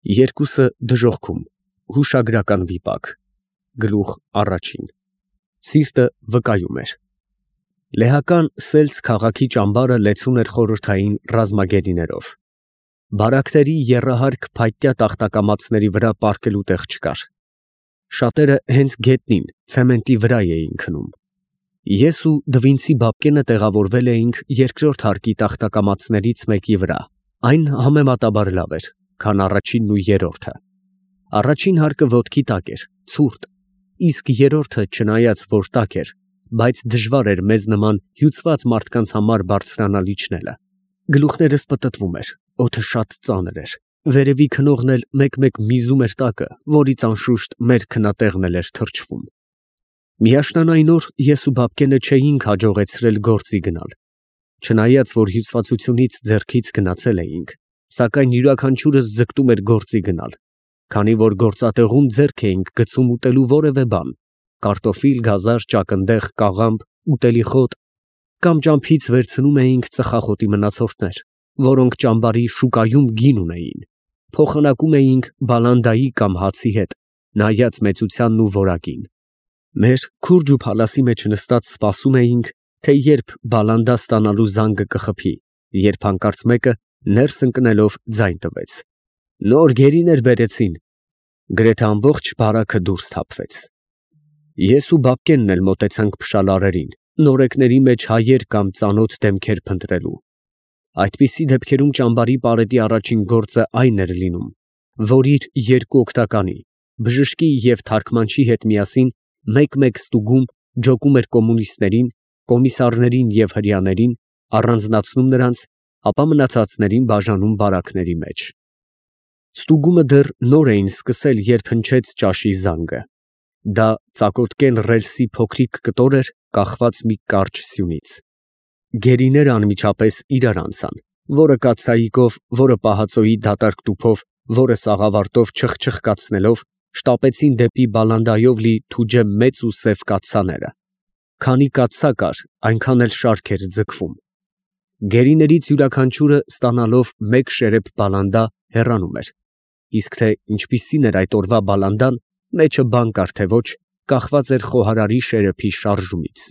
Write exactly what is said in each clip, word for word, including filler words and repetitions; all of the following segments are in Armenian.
Երկուսը դժոխքում, հուշագրական վիպակ, գլուխ առաջին, սիրտը վկայում էր։ Լեհական Սելց քաղաքի ճամբարը լեցուն էր խորհրդային ռազմագերիներով։ Բարակների եռահարկ փայտյա տախտակամածների վրա պառկելու տեղ չկար։ Շատերը հենց գետնին, ցեմենտի վրա էին քնում։ Ես ու Դվինցի Բաբկենը տեղավորվել էինք երկրորդ հարկի տախտակամածներից մեկի վրա, այն համեմատաբար լավ էր, քան առաջինն ու երրորդը։ Առաջին հարկը ոտքի տակ էր, ցուրտ, իսկ երրորդը, չնայած որ տաք էր, բայց դժվար էր մեզ նման հյուծված մարդկանց համար բարձրանալ իջնելը։ Գլուխներս պտտվում էր, օդը շատ ծանր էր, վերևի քնողն էլ մեկ-մեկ միզում էր տակը, որից անշուշտ մեր քնատեղն էլ էր թրջվում։ Միաշնանային օր ես ու Բաբկենը չէինք հաջողեցրել գործի գնալ, չնայած որ հյուծվածությունից ձեռքից գնացել էինք, սակայն յուրաքանչյուրս ձգտում էր գործի գնալ, քանի որ գործատեղում ձեռք էինք գցում ուտելու որևէ բան, կարտոֆիլ, գազար, ճակնդեղ, կաղամբ, ուտելիխոտ, կամ ճամփից վերցնում էինք ծխախոտի մնացորդներ, որոնք ճամբարի շուկայում գին ունեին, փոխանակում էինք բալանդայի կամ հացի հետ, նայած մեծությանն ու որակին։ Մեր քուրջ ու փալասի մեջ նստած սպասում էինք, թե երբ բալանդա ստանալու զանգը կխփի, երբ հանկարծ մեկը ներս ընկնելով ձայն տվեց. «Նոր գերիներ բերեցին»։ Գրեթե ամբողջ բարակը դուրս թափվեց։ Ես ու Բաբկենն էլ մոտեցանք փշալարերին, նորեկների մեջ հայեր կամ ծանոթ դեմքեր փնտրելու։ Այդպիսի դեպքերում ճամբարի պարետի առաջին գործը այն էր լինում, որ իր երկու օգտականի, բժշկի և թարգմանչի հետ միասին մեկ-մեկ ստուգում ջոկում էր կոմունիստներին, կոմիսարներին և հրեաներին, առանձնացնում նրանց, ապա մնացածներին բաժանում բարակների մեջ։ Ստուգումը դեռ նոր էին սկսել, երբ հնչեց ճաշի զանգը։ Դա ծակոտկեն ռելսի փոքրիկ կտոր էր, կախված մի կարճ սյունից։ Գերիները անմիջապես իրար անցան, որը կաթսայիկով, որը պահածոյի դատարկ տուփով, որը սաղավարտով չխչխկացնելով, շտապեցին դեպի բալանդայով լի թուջե մեծ ու սև կաթսաները։ Քանի կաթսա կար, այնքան էլ շարք էր ձգվում։ Գերիներից յուրաքանչյուրը ստանալով մեկ շերեփ բալանդա հեռանում էր, իսկ թե ինչպիսին էր այդ օրվա բալանդան, մեջը բան կար թե ոչ, կախված էր խոհարարի շերեփի շարժումից։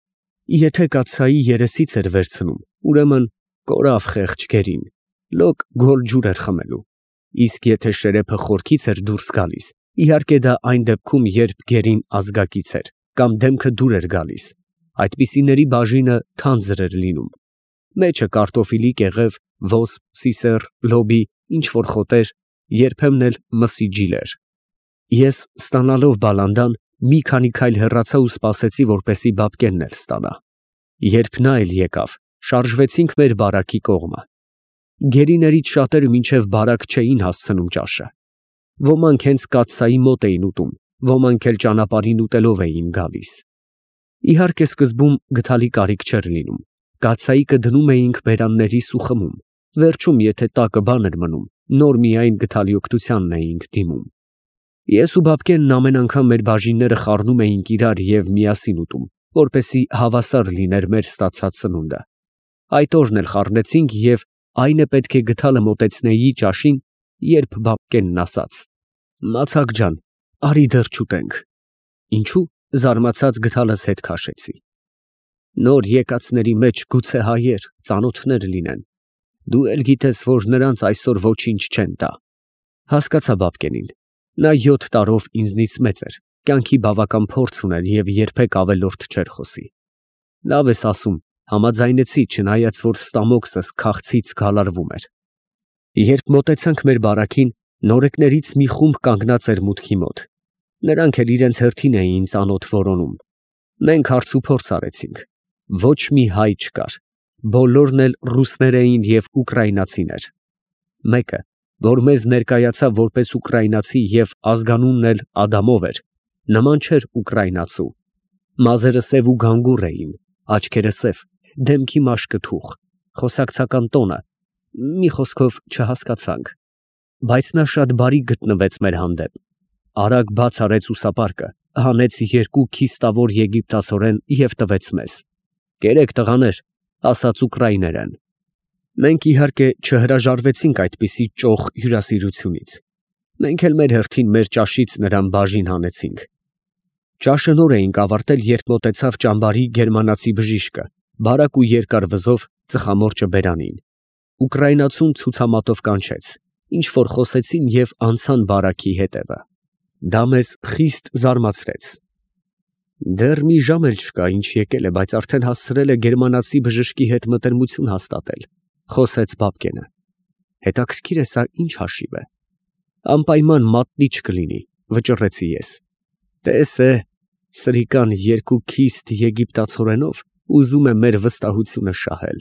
Եթե կաթսայի երեսից էր վերցնում, ուրեմն կորավ խեղճ գերին, լոկ գոլ ջուր էր խմելու, իսկ եթե շերեփը խորքից էր դուրս գալիս, իհարկե դա այն դեպքում, երբ գերին ազգակից էր, կամ դեմքը դուր էր գալիս, այդպիսիների բաժինը թանձր էր լինում, մեջը կարտոֆիլի կեղև, ոսպ, սիսեռ, լոբի, ինչ որ խոտեր, երբեմն էլ մսի ջիլեր։ Ես ստանալով բալանդան մի քանի քայլ հեռացա ու սպասեցի, որպեսզի Բաբկենն էլ ստանա։ Երբ նա էլ եկավ, շարժվեցինք մեր բարակի կողմը։ Գերիներից շատերը մինչև բարակ չէին հասցնում ճաշը։ Ոմանք հենց կաթսայի մոտ էին ուտում, ոմանք էլ ճանապարհին ուտելով էին գալիս։ Իհարկե սկզբում գթալի կարիք չէր լինում, կաթսայիկը դնում էինք բերաններիս ու խմում, վերջում եթե տակը բան էր մնում, նոր միայն գթալի օգնությանն էինք դիմում։ Ես ու Բաբկենն ամեն անգամ մեր բաժինները խառնում էինք իրար և միասին ուտում, որպեսզի հավասար լիներ մեր ստացած սնունդը։ Այդ օրն էլ խառնեցինք և այն է պետք է գթալը մոտեցնեի ճաշին, երբ Բաբկենն ասաց. «Մացակ ջան, արի դեռ չուտենք»։ Ինչու՞։ Զարմացած գթալս հետ քաշեցի։ Նոր եկածների մեջ գուցե հայեր, ծանոթներ լինեն։ Դու էլ գիտես, որ նրանց այսօր ոչինչ չեն տա։ Հասկացա Բաբկենին։ Նա յոթ տարով ինձնից մեծ էր, կյանքի բավական փորձ ուներ և երբեք ավելորդ չէր խոսի։ Լավ ես ասում, համաձայնեցի, չնայած որ ստամոքսս քաղցից գալարվում էր։ Երբ մոտեցանք մեր բարակին, նորեկներից մի խումբ կանգնած էր մուտքի մոտ։ Նրանք էլ իրենց հերթին էին ծանոթ որոնում։ Մենք հարցուփորձ արեցինք։ Ոչ մի հայ չկար։ Բոլորն էլ ռուսներ էին և ուկրաինացիներ։ Մեկը, որ մեզ ներկայացավ որպես ուկրաինացի և ազգանունն էլ Ադամով էր, նման չէր ուկրաինացու։ Մազերը սև ու գանգուր էին, աչքերը սև, դեմքի մաշկը թուխ, խոսակցական տոնը, մի խոսքով չհասկացանք։ Բայց նա շատ բարի գտնվեց մեր հանդեպ։ Արագ բաց արեց ուսապարկը, հանեց երկու քիստավոր եգիպտացորեն և տվեց մեզ։ «Կերեք տղաներ», ասաց ուկրաիներեն։ Մենք իհարկե չհրաժարվեցինք այդպիսի ճոխ հյուրասիրությունից։ Մենք էլ մեր հերթին մեր ճաշից նրան բաժին հանեցինք։ Ճաշը նոր էինք ավարտել, երբ մոտեցավ ճամբարի գերմանացի բժիշկը, բարակ ու երկար վզով ծխամորճը բերանին։ Ուկրաինացուն ցուցամատով կանչեց, ինչ որ խոսեցին և անցան բարակի հետևը։ Դա մեզ խիստ զարմացրեց։ Դեռ մի ժամ էլ չկա, ինչ եկել է, բայց արդեն հասցրել է գերմանացի բժշկի հետ մտերմություն հաստատել, խոսեց Բաբկենը։ Հետաքրքիր է, սա ինչ հաշիվ է։ Անպայման մատնի չկլինի, վճռեցի ես։ Տես է, սրիկան երկու քիստ եգիպտացորենով ուզում է մեր վստահությունը շահել։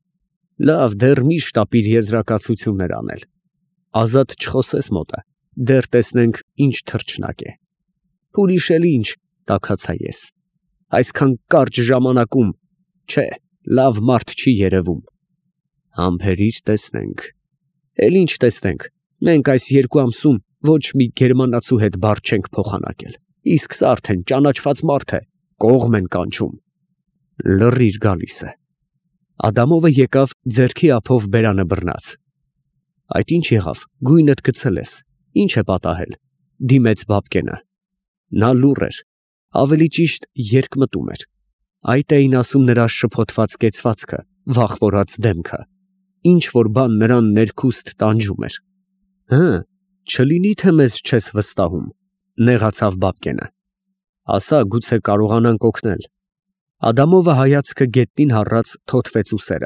Լավ, դեռ մի շտապիր եզրակացություններ անել։ Ազատ չխոսես մոտը, դեռ տեսնենք ինչ թռչնակ է։ Ուրիշ էլ ինչ, տաքացա ես։ Այսքան կարճ ժամանակում, չէ, լավ մարդ չի երևում։ Համբերիր տեսնենք։ Էլ ինչ տեսնենք, մենք այս երկու ամսում ոչ մի գերմանացու հետ բառ չենք փոխանակել, իսկ սա արդեն ճանաչված մարդ է, կողմ են կանչում։ Լռիր, գալիս է։ Ադամովը եկավ ձեռքի ափով բերանը բռնած։ Այդ ինչ եղավ, գույնդ գցել ես, ինչ է պատահել, դիմեց Բաբկենը։ Նա լուռ էր, ավելի ճիշտ երկմտում էր։ Այդ էին ասում նրա շփոթված կեցվածքը, վախվորած դեմքը, ինչ որ բան նրան ներքուստ տանջում էր։ Հը, չլինի թե մեզ չես վստահում, նեղացավ Բաբկենը։ Ասա, գուցե կարողանանք օգնել։ Ադամովը հայացքը գետնին հառած թոթվեց ուսերը։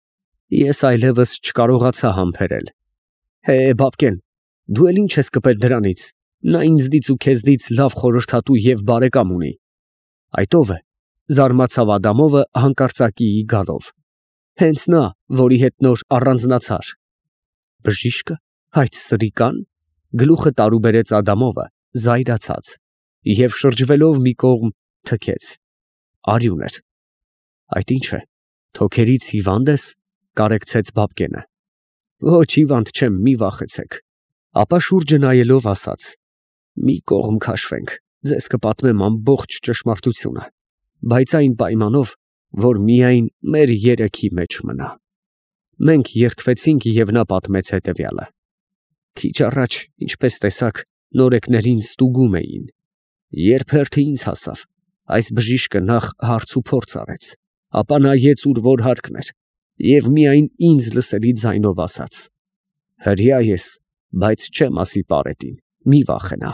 Ես այլևս չկարողացա համբերել։ Հե, Բաբկեն, դու էլ ինչ ես կպել դրանից։ Նա ինձնից ու քեզնից լավ խորհրդատու և բարեկամ ունի։ Այդ ո՞վ է, զարմացավ Ադամովը հանկարծակիի գալով։ Հենց նա, որի հետ նոր առանձնացար։ Բժիշկը, այդ սրիկան, գլուխը տարուբերեց Ադամովը, զայրացած, և շրջվելով մի կողմ թքեց։ Արյուն էր։ Այդ ինչ է, թոքերից հիվա՞նդ ես, կարեկցեց Բաբկենը։ Ոչ, հիվանդ չեմ, մի վախեցեք։ Ապա շուրջը նայելով ասաց. Մի կողմ քաշվենք, ձեզ կպատմեմ ամբողջ ճշմարտությունը, բայց այն պայմանով, որ միայն մեր երեքի մեջ մնա։ Մենք երդվեցինք և նա պատմեց հետևյալը։ Քիչ առաջ, ինչպես տեսաք, նորեկներին ստուգում էին։ Երբ հերթը ինձ հասավ, այս բժիշկը նախ հարց ու փորձ արեց, ապա նայեց ուր որ հարկն էր, և միայն ինձ լսելի ձայնով ասաց. հրյա ես, բայց չեմ ասի պարետին, մի վախենա։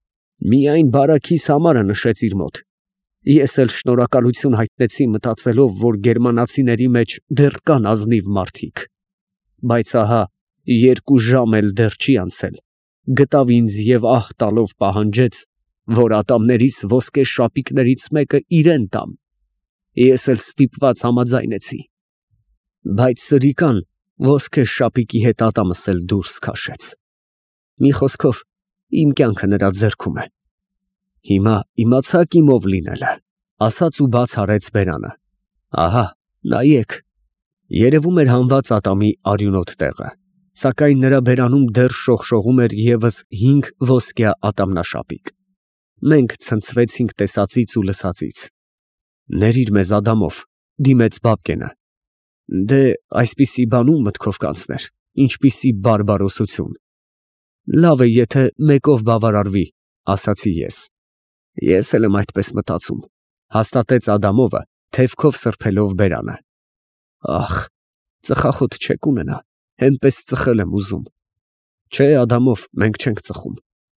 Միայն բարաքիս համարը նշեց իր մոտ։ Ես էլ շնորհակալություն հայտնեցի, մտածելով, որ գերմանացիների մեջ դեռ կան ազնիվ մարդիկ։ Բայց ահա, երկու ժամ էլ դեռ չի անցել, գտավ ինձ և ահ տալով պահանջեց, որ ատամներիս ոսկե շապիկներից մեկը իրեն տամ։ Ես էլ ստիպված համաձայնեցի։ Բայց սրիկան ոսկե շապիկի հետ ատամս էլ դուրս քաշեց։ Մի խոսքով, իմ կյանքը նրա ձեռքում է։ Հիմա իմացաք իմ ով լինելը, ասաց ու բաց արեց բերանը։ Ահա, նայեք։ Երևում էր հանված ատամի արյունոտ տեղը, սակայն նրա բերանում դեռ շողշողում էր ևս հինգ ոսկյա ատամնաշապիկ։ Մենք ցնցվեցինք տեսածից ու լսածից։ Ներիր մեզ, Ադամով, դիմեց Բաբկենը։ Դե, այսպիսի բան ում մտքով կանցներ, ինչպիսի բարբարոսություն։ Լավ է, եթե մեկով բավարարվի, ասացի ես։ Ես էլ եմ այդպես մտածում, հաստատեց Ադամովը, թևքով սրբելով բերանը։ Ախ, ծխախոտ չեք ունենա, հենպես ծխել եմ ուզում։ Չէ, Ադամով, մենք չենք ծխում։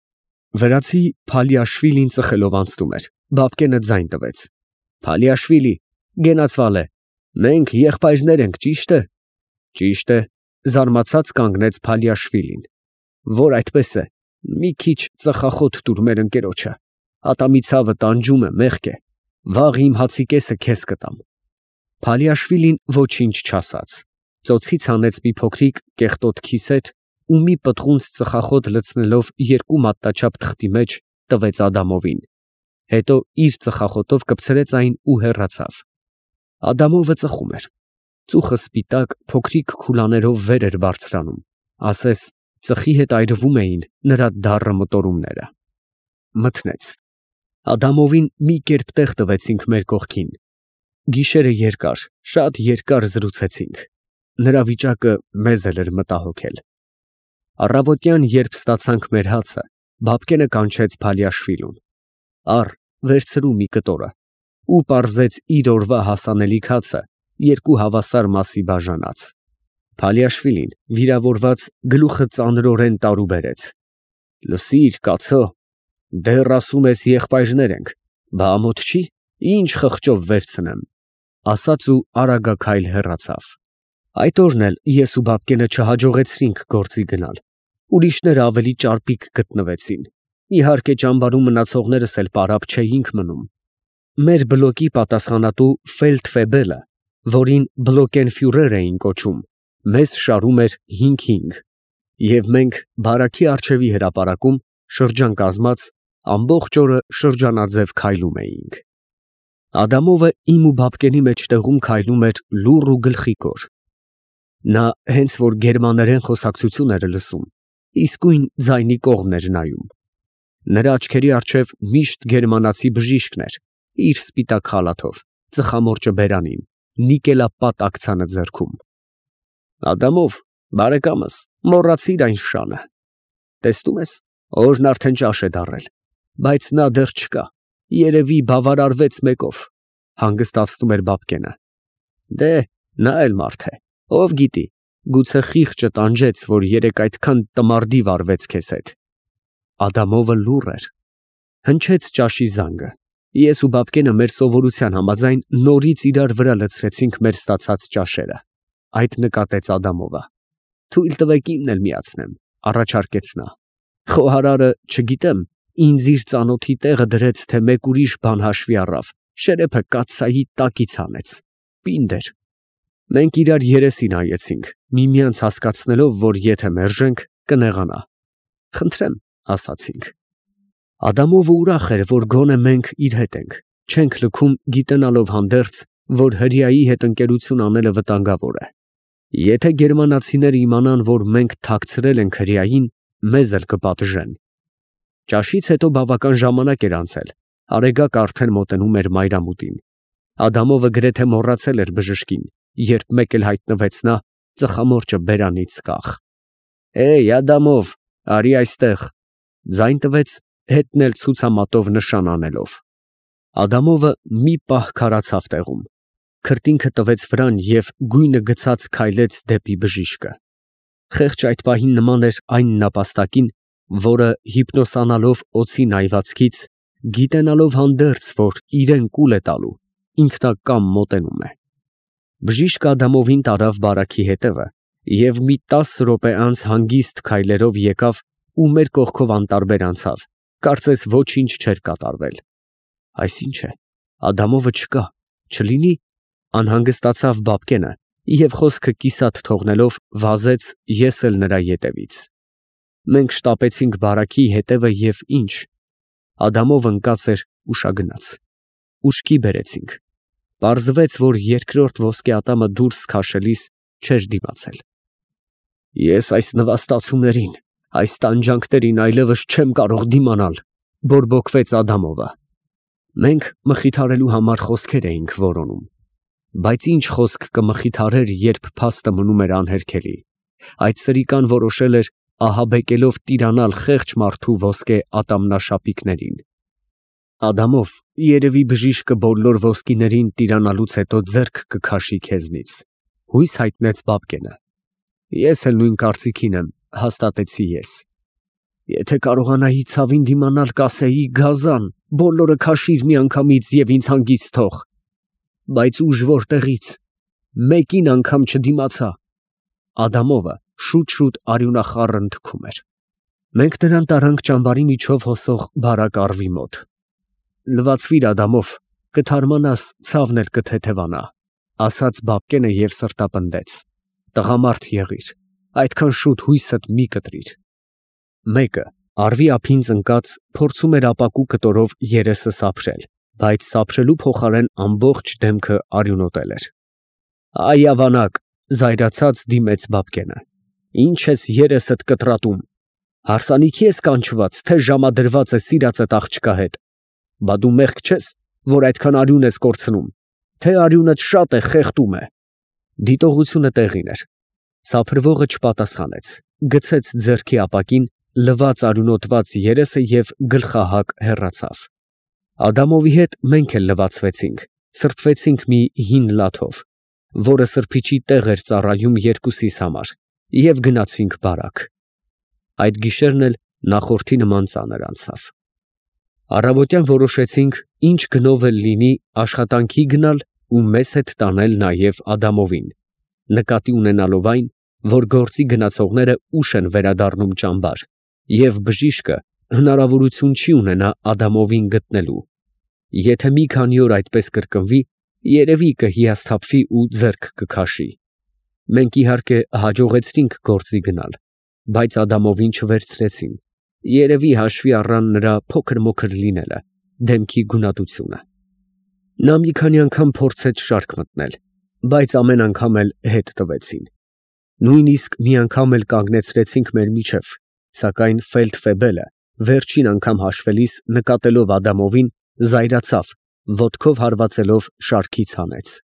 Վրացի Փալիաշվիլին ծխելով անցնում էր, Բաբկենը ձայն տվեց։ Փալիաշվիլի, գենացվալ է, մենք եղբայրներ ենք, ճիշտ է։ Ճիշտ է, զարմացած կանգնեց Փալիաշվիլին։ Որ այդպես է, մի քիչ ծխախոտ տուր մեր ընկերոջը, ատամի ցավը տանջում է, մեղք է, վաղ իմ հացի կեսը քեզ կտամ։ Փալիաշվիլին ոչինչ չասաց, ծոցից հանեց մի փոքրիկ կեղտոտ քիսետ ու մի պտղունց ծխախոտ լցնելով երկու մատնաչափ թղթի մեջ տվեց Ադամովին, հետո իր ծխախոտով կպցրեց այն ու հեռացավ։ Ադամովը ծխում էր, ծուխը սպիտակ փոքրիկ քուլաներով վեր էր բարձրանում, ասես ծխի հետ այրվում էին նրա դառը մտորումները։ Մթնեց։ Ադամովին մի կերպ տեղ տվեցինք մեր կողքին։ Գիշերը երկար, շատ երկար զրուցեցինք։ Նրա վիճակը մեզ էլ էր մտահոգել։ Առավոտյան, երբ ստացանք մեր հացը, Բաբկենը կանչեց Փալիաշվիլուն. «Առ, վերցրու մի կտորը» ու պարզեց իր օրվա հասանելիք հացը երկու հավասար մասի բաժանած։ Փալիաշվիլին, վիրավորված, գլուխը ծանրորեն տարուբերեց. «Լսիր, կացո, դեռ ասում ես եղբայրներ ենք, բա ամոթ չի, ինչ խղճով վերցնեմ», ասաց ու արագաքայլ հեռացավ։ Այդ օրն էլ ես ու Բաբկենը չհաջողեցրինք գործի գնալ։ Ուրիշները ավելի ճարպիկ գտնվեցին։ Իհարկե, ճամբարում մնացողներս էլ պարապ չէինք մնում։ Մեր բլոկի պատասխանատու ֆելդֆեբելը, որին բլոկենֆյուրեր էին կոչում, մեզ շարում էր հինգ֊հինգ, և մենք բարաքի առջևի հրապարակում, շրջան կազմած, ամբողջ օրը շրջանաձև քայլում էինք։ Ադամովը իմ ու Բաբկենի մեջտեղում քայլում էր լուռ ու գլխիկոր։ Նա հենց որ գերմաներեն խոսակցություն էր լսում, իսկույն ձայնի կողմն էր նայում։ Նրա աչքերի առջև միշտ գերմանացի բժիշկն էր, իր սպիտակ խալաթով, ծխամորճը բերանին, նիկելապատ ակցանը ձեռքում։ «Ադամով, բարեկամս, մոռացիր այն շանը։ Տեսնում ես, օրն արդեն ճաշ է դառել, բայց նա դեռ չկա, երևի բավարարվեց մեկով», հանգստացնում էր Բաբկենը։ «Դե, նա էլ մարդ է, ով գիտի, գուցե խիղճը տանջեց, որ երեկ այդքան տմարդի վարվեց քեզ հետ»։ Ադամովը լուռ էր։ Հնչեց ճաշի զանգը։ Ես ու Բաբկենը մեր սովորության համաձայն նորից իրար վրա լցրեցինք մեր ստացած ճաշերը։ Այդ նկատեց Ադամովը։ «Թույլ տվեք իմն էլ միացնեմ», առաջարկեց նա։ «Խոհարարը, չգիտեմ, ինձ իր ծանոթի տեղը դրեց, թե մեկ ուրիշ բան հաշվի առավ, շերեփը կաթսայի տակից հանեց։ Պինդ էր»։ Մենք իրար երեսին նայեցինք, միմյանց հասկացնելով, որ եթե մերժենք, կնեղանա։ «Խնդրեմ», ասացինք։ Ադամովը ուրախ էր, որ գոնե մենք իր հետ ենք, չենք լքում, գիտենալով հանդերձ, որ հրեայի հետ ընկերություն անելը վտանգավոր է։ Եթե գերմանացիները իմանան, որ մենք թաքցրել ենք հրեային, մեզ էլ կպատժեն։ Ճաշից հետո բավական ժամանակ էր անցել, արեգակը արդեն մոտենում էր մայրամուտին։ Ադամովը գրեթե մոռացել էր բժշկին, երբ մեկ էլ հայտնվեց նա, ծխամորճը բերանից կախ։ «Էյ, Ադամով, արի այստեղ», ձայն տվեց, հետն էլ ցուցամատով նշան անելով։ Ադամովը մի պահ քարացավ տեղում, քրտինքը տվեց վրան և գույնը գցած քայլեց դեպի բժիշկը։ Խեղճ այդ պահին նման էր այն նապաստակին, որը հիպնոսանալով օձի նայվածքից, գիտենալով հանդերձ, որ իրեն կուլ է տալու, ինքնակամ մոտենում է։ Բժիշկը Ադամովին տարավ բարաքի հետևը և մի տասը րոպե անց հանգիստ քայլերով եկավ ու մեր կողքով անտարբեր անցավ, կարծես ոչինչ չէր կատարվել։ «Այս ի՞նչ է, Ադամովը չկա, չլինի», անհանգստացավ Բաբկենը և խոսքը կիսատ թողնելով վազեց ես էլ նրա ետևից։ Մենք շտապեցինք բարաքի հետևը և ինչ։ Ադամովը ընկած էր ուշագնաց։ Ուշքի բերեցինք։ Պարզվեց, որ երկրորդ ոսկե ատամը դուրս քաշելիս չէր դիմացել։ «Ես այս նվաստացումներին, այս տանջանքներին այլևս չեմ կարող դիմանալ», բորբոքվեց Ադամովը։ Մենք մխիթարելու համար խոսքեր էինք որոնում։ Բայց ինչ խոսք կմխիթարեր, երբ փաստը մնում էր անհերքելի։ Այդ սրիկան որոշել էր ահաբեկելով տիրանալ խեղճ մարդու ոսկե ատամնաշապիկներին։ «Ադամով, երևի բժիշկը բոլոր ոսկիներին տիրանալուց հետո ձեռք կքաշի քեզնից», հույս հայտնեց Բաբկենը։ «Ես էլ նույն կարծիքին եմ», հաստատեցի ես։ «Եթե կարողանայի ցավին դիմանալ, կասեի գազան, բոլորը քաշիր միանգամից և ինձ հանգիստ թող։ Բայց ուժ որտեղից, մեկին անգամ չդիմացա»։ Ադամովը շուտ֊շուտ արյունախառն թքում էր։ Մենք նրան տարանք ճամբարի միջով հոսող բարակ առվի մոտ։ «Լվացվիր, Ադամով, կթարմանաս, ցավն էլ կթեթևանա», ասաց Բաբկենը և սրտապնդեց։ «Տղամարդ եղիր, այդքան շուտ հույսդ մի կտրիր»։ Մեկը, առվի ափին ծնկած, փորձում էր ապակու կտորով երեսը սափրել, բայց սափրելու փոխարեն ամբողջ դեմքը արյունոտել էր։ «Այ ավանակ», զայրացած դիմեց Բաբկենը, «ինչ ես երեսդ կտրատում, հարսանիքի ես կանչված, թե ժամադրված է սիրածդ աղջկա հետ։ Բա դու մեղք չես, որ այդքան արյուն ես կորցնում, թե արյունդ շատ է, խեղդում է»։ Դիտողությունը տեղին էր։ Սափրվողը չպատասխանեց, գցեց ձեռքի ապակին, լված արյունոտված երեսը և գլխահակ հեռացավ։ Ադամովի հետ մենք էլ լվացվեցինք, սրբվեցինք մի հին լաթով, որը սրբիչի տեղ էր ծառայում երկուսիս համար, և գնացինք բարակ։ Այդ գիշերն էլ նախորդի նման ծանր անցավ։ Առավոտյան որոշեցինք, ինչ գնով էլ լինի, աշխատանքի գնալ ու մեզ հետ տանել նաև Ադամովին, նկատի ունենալով այն, որ գործի գնացողները ուշ են վերադառնում ճամբար, և բժիշկը հնարավորություն չի ունենա Ադամովին գտնելու։ Եթե մի քանի օր այդպես կրկնվի, երևի կհիասթափվի ու ձեռք կքաշի։ Մենք իհարկե հաջողեցրինք գործի գնալ, բայց Ադամովին չվերցրեցին, երևի հաշվի առան նրա փոքր֊մոքր լինելը, դեմքի գունատությունը։ Նա մի քանի անգամ փորձեց շարք մտնել, բայց ամեն անգամ էլ հետ տվեցին։ Նույնիսկ մի անգամ էլ կանգնեցրեցինք մեր միջև, սակայն ֆելդֆեբելը վերջին անգամ հաշվելիս նկատելով Ադամովին, զայրացավ, ոտքով հարվածելով շարքից հանեց։